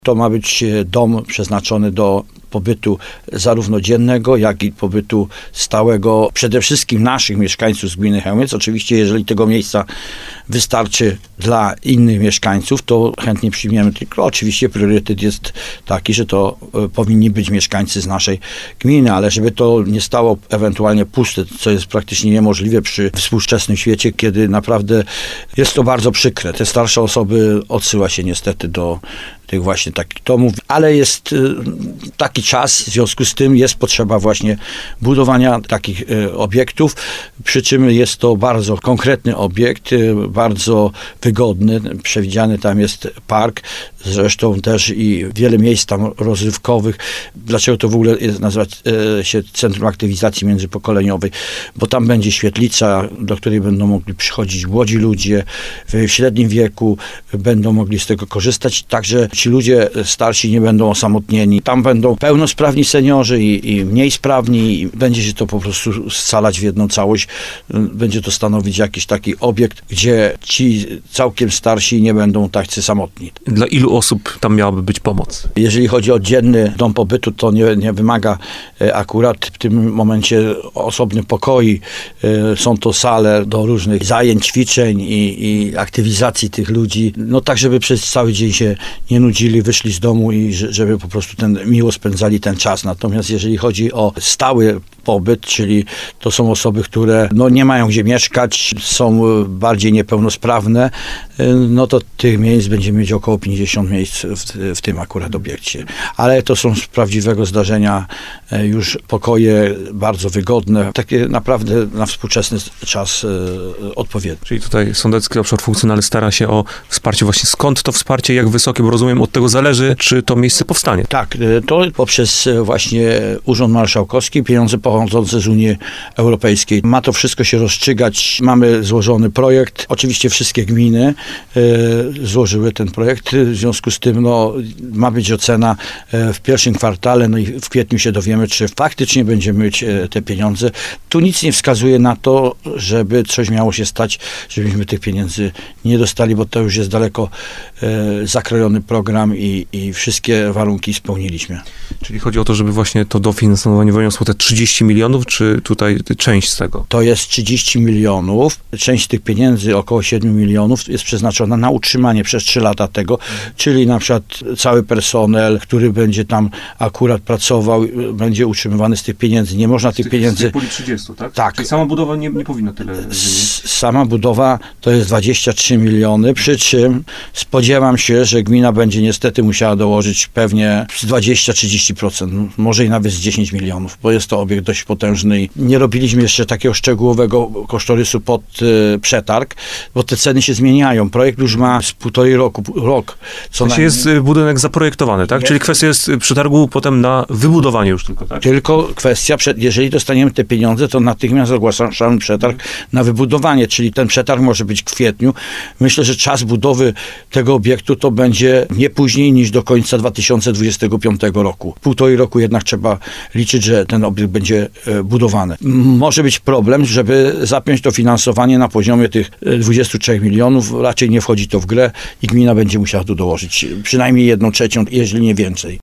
To ma być dom przeznaczony do pobytu zarówno dziennego, jak i pobytu stałego przede wszystkim naszych mieszkańców z gminy Chełmiec. Oczywiście, jeżeli tego miejsca wystarczy dla innych mieszkańców, to chętnie przyjmiemy, tylko oczywiście priorytet jest taki, że to powinni być mieszkańcy z naszej gminy, ale żeby to nie stało ewentualnie puste, co jest praktycznie niemożliwe przy współczesnym świecie, kiedy naprawdę jest to bardzo przykre. Te starsze osoby odsyła się niestety do tych właśnie takich domów, ale jest taki czas, w związku z tym jest potrzeba właśnie budowania takich obiektów, przy czym jest to bardzo konkretny obiekt, bardzo wygodny, przewidziany tam jest park, zresztą też i wiele miejsc tam rozrywkowych. Dlaczego to w ogóle jest nazywać się Centrum Aktywizacji Międzypokoleniowej? Bo tam będzie świetlica, do której będą mogli przychodzić młodzi ludzie w średnim wieku, będą mogli z tego korzystać, także ci ludzie starsi nie będą osamotnieni. Tam będą pełnosprawni seniorzy i mniej sprawni i będzie się to po prostu scalać w jedną całość. Będzie to stanowić jakiś taki obiekt, gdzie ci całkiem starsi nie będą tacy samotni. Dla ilu osób tam miałaby być pomoc? Jeżeli chodzi o dzienny dom pobytu, to nie wymaga akurat w tym momencie osobnych pokoi. Są to sale do różnych zajęć, ćwiczeń i aktywizacji tych ludzi. No tak, żeby przez cały dzień się nie nudzili, wyszli z domu i żeby po prostu miło spędzali ten czas. Natomiast jeżeli chodzi o stały pobyt, czyli to są osoby, które nie mają gdzie mieszkać, są bardziej niepełnosprawne, no to tych miejsc będziemy mieć około 50 miejsc w tym akurat obiekcie. Ale to są z prawdziwego zdarzenia już pokoje bardzo wygodne, takie naprawdę na współczesny czas odpowiednie. Czyli tutaj Sądecki Obszar Funkcjonalny stara się o wsparcie właśnie. Skąd to wsparcie, jak wysokie, bo rozumiem, od tego zależy, czy to miejsce powstanie. Tak, to poprzez właśnie Urząd Marszałkowski, pieniądze pochodzące z Unii Europejskiej. Ma to wszystko się rozstrzygać. Mamy złożony projekt. Oczywiście wszystkie gminy złożyły ten projekt. W związku z tym ma być ocena w pierwszym kwartale, i w kwietniu się dowiemy, czy faktycznie będziemy mieć te pieniądze. Tu nic nie wskazuje na to, żeby coś miało się stać, żebyśmy tych pieniędzy nie dostali, bo to już jest daleko zakrojony program i wszystkie warunki spełniliśmy. Czyli chodzi o to, żeby właśnie to dofinansowanie wyniosło te 30 milionów, czy tutaj część z tego? To jest 30 milionów. Część tych pieniędzy, około 7 milionów, jest przeznaczona na utrzymanie przez 3 lata tego, czyli na przykład cały personel, który będzie tam akurat pracował, będzie utrzymywany z tych pieniędzy. Nie można tych pieniędzy... Z puli 30, tak? Tak. Czyli sama budowa nie powinna tyle wynieść? Sama budowa to jest 23 miliony, przy czym spodziewam się, że gmina będzie niestety musiała dołożyć pewnie z 20-30%, może i nawet z 10 milionów, bo jest to obiekt dość potężny. Nie robiliśmy jeszcze takiego szczegółowego kosztorysu pod przetarg, bo te ceny się zmieniają. Projekt już ma z 1,5 rok. Jest budynek zaprojektowany, tak? Czyli kwestia jest przetargu potem na wybudowanie już tylko, tak? Tylko kwestia, jeżeli dostaniemy te pieniądze, to natychmiast ogłaszamy przetarg na wybudowanie, czyli ten przetarg może być w kwietniu. Myślę, że czas budowy tego obiektu to będzie nie później niż do końca 2025 roku. 1,5 roku jednak trzeba liczyć, że ten obiekt będzie budowany. Może być problem, żeby zapiąć to finansowanie na poziomie tych 23 milionów. Raczej nie wchodzi to w grę i gmina będzie musiała tu dołożyć przynajmniej 1/3, jeżeli nie więcej.